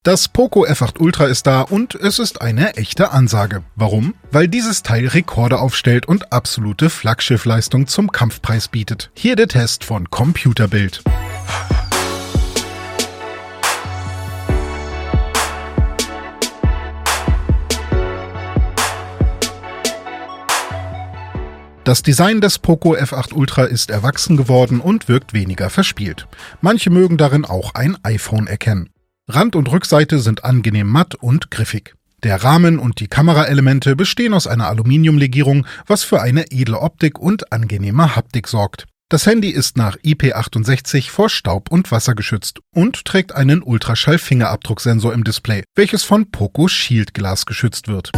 Das Poco F8 Ultra ist da und es ist eine echte Ansage. Warum? Weil dieses Teil Rekorde aufstellt und absolute Flaggschiffleistung zum Kampfpreis bietet. Hier der Test von Computerbild. Das Design des Poco F8 Ultra ist erwachsen geworden und wirkt weniger verspielt. Manche mögen darin auch ein iPhone erkennen. Rand und Rückseite sind angenehm matt und griffig. Der Rahmen und die Kameraelemente bestehen aus einer Aluminiumlegierung, was für eine edle Optik und angenehme Haptik sorgt. Das Handy ist nach IP68 vor Staub und Wasser geschützt und trägt einen Ultraschall-Fingerabdrucksensor im Display, welches von Poco Shield Glas geschützt wird.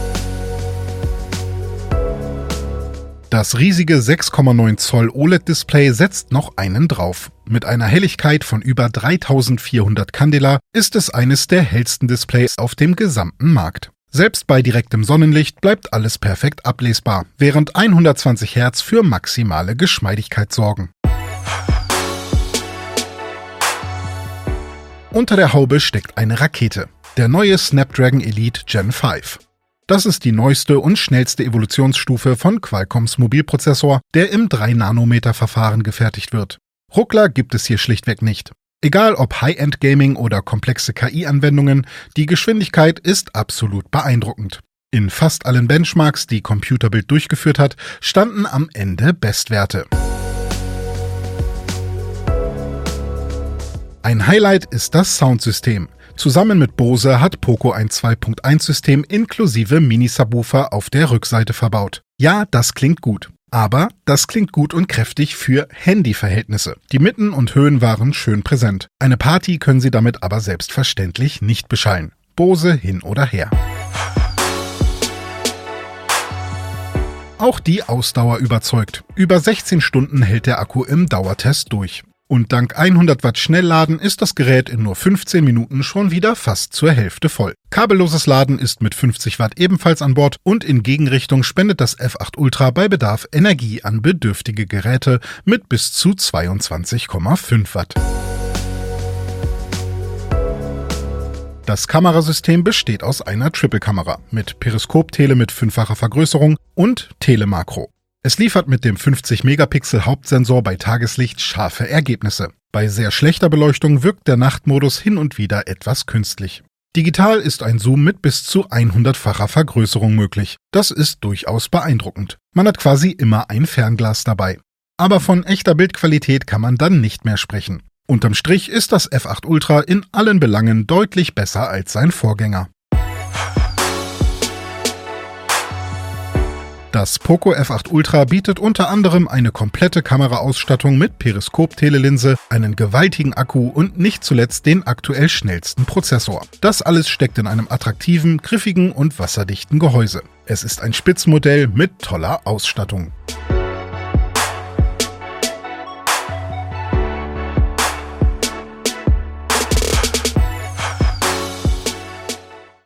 Das riesige 6,9 Zoll OLED-Display setzt noch einen drauf. Mit einer Helligkeit von über 3400 Candela ist es eines der hellsten Displays auf dem gesamten Markt. Selbst bei direktem Sonnenlicht bleibt alles perfekt ablesbar, während 120 Hertz für maximale Geschmeidigkeit sorgen. Unter der Haube steckt eine Rakete, der neue Snapdragon Elite Gen 5. Das ist die neueste und schnellste Evolutionsstufe von Qualcomms Mobilprozessor, der im 3-Nanometer-Verfahren gefertigt wird. Ruckler gibt es hier schlichtweg nicht. Egal ob High-End-Gaming oder komplexe KI-Anwendungen, die Geschwindigkeit ist absolut beeindruckend. In fast allen Benchmarks, die Computerbild durchgeführt hat, standen am Ende Bestwerte. Ein Highlight ist das Soundsystem. Zusammen mit Bose hat Poco ein 2.1-System inklusive Mini-Subwoofer auf der Rückseite verbaut. Ja, das klingt gut. Aber das klingt gut und kräftig für Handy-Verhältnisse. Die Mitten und Höhen waren schön präsent. Eine Party können Sie damit aber selbstverständlich nicht beschallen. Bose hin oder her. Auch die Ausdauer überzeugt. Über 16 Stunden hält der Akku im Dauertest durch. Und dank 100 Watt Schnellladen ist das Gerät in nur 15 Minuten schon wieder fast zur Hälfte voll. Kabelloses Laden ist mit 50 Watt ebenfalls an Bord und in Gegenrichtung spendet das F8 Ultra bei Bedarf Energie an bedürftige Geräte mit bis zu 22,5 Watt. Das Kamerasystem besteht aus einer Triple-Kamera mit Periskop-Tele mit 5-facher Vergrößerung und Telemakro. Es liefert mit dem 50-Megapixel-Hauptsensor bei Tageslicht scharfe Ergebnisse. Bei sehr schlechter Beleuchtung wirkt der Nachtmodus hin und wieder etwas künstlich. Digital ist ein Zoom mit bis zu 100-facher Vergrößerung möglich. Das ist durchaus beeindruckend. Man hat quasi immer ein Fernglas dabei. Aber von echter Bildqualität kann man dann nicht mehr sprechen. Unterm Strich ist das F8 Ultra in allen Belangen deutlich besser als sein Vorgänger. Das Poco F8 Ultra bietet unter anderem eine komplette Kameraausstattung mit Periskop-Telelinse, einen gewaltigen Akku und nicht zuletzt den aktuell schnellsten Prozessor. Das alles steckt in einem attraktiven, griffigen und wasserdichten Gehäuse. Es ist ein Spitzenmodell mit toller Ausstattung.